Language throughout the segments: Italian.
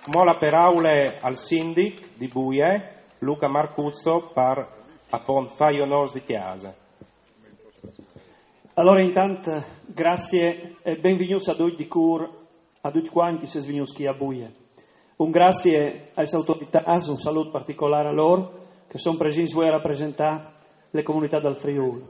Mo la paraula al sindic di Buie, Luca Marcuzzo, per appunto fare gli onori di chiesa. Allora intanto grazie e benvenuti a tutti di cur, a tutti quanti si svenuti qui a Buie. Un grazie alle autorità, un saluto particolare a loro che sono presenti a rappresentare le comunità del Friuli.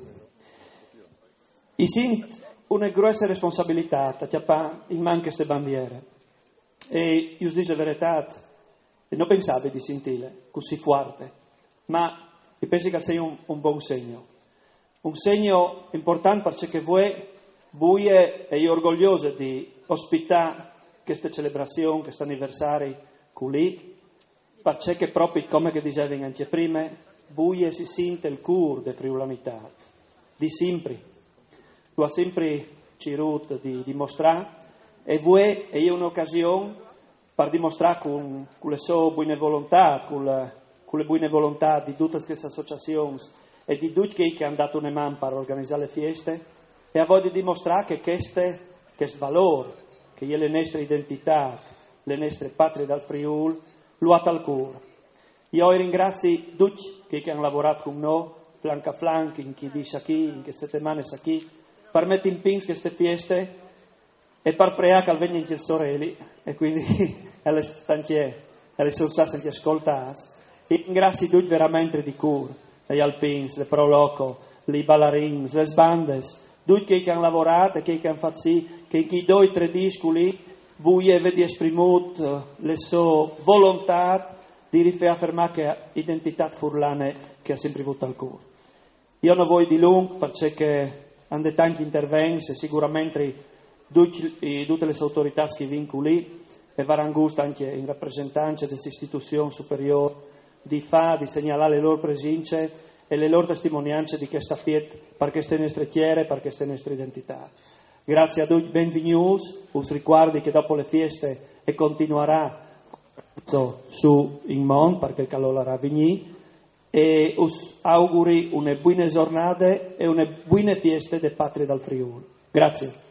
I sint una grossa responsabilità a chiappare in man queste bandiere. E io dico la verità, non pensavo di sentire così forte, ma io penso che sia un buon segno. Un segno importante perché voi, Buie, e io orgoglioso di ospitare questa celebrazione, questo anniversario qui, perché proprio come che dicevo anche prima, Buie si sente il cuore della friulanità, di sempre. Lo ha sempre cercato di dimostrare e voi è un'occasione per dimostrare con le sue buone volontà, con le buone volontà di tutte queste associazioni e di tutti quelli che hanno dato una mano per organizzare le feste e a voi di dimostrare che questo valore, che è la nostra identità, le nostre patrie dal Friuli, lo ha al cuore. Io ringrazio tutti quelli che hanno lavorato con noi, flanco a flanco, in chi dice qui, in che settimane sa chi, per mettere in pinz queste feste e per pregare che vengono anche le sorelle e quindi alle sono anche ascoltate. E ringrazio tutti veramente di cuore, gli alpins, le proloco, i ballerini, le sbande, tutti quelli che hanno lavorato e quelli che hanno fatto sì che in chi 2 o 3 discoli voi avete esprimuto le sue volontà di riaffermare che l'identità furlane che ha sempre avuto al cuore. Io non voglio di lungo perché hanno tanti interventi e sicuramente tutte le autorità che vengono lì e varranno gusto anche in rappresentanza delle istituzioni superiori di segnalare le loro presenze e le loro testimonianze di questa festa per queste nostre chiere, per queste nostre identità. Grazie a tutti, benvenuti, us ricordi che dopo le feste e continuerà su in Mon perché il calore sarà venuto e us auguri una buona giornata e una buona festa de Patria dal Friuli. Grazie.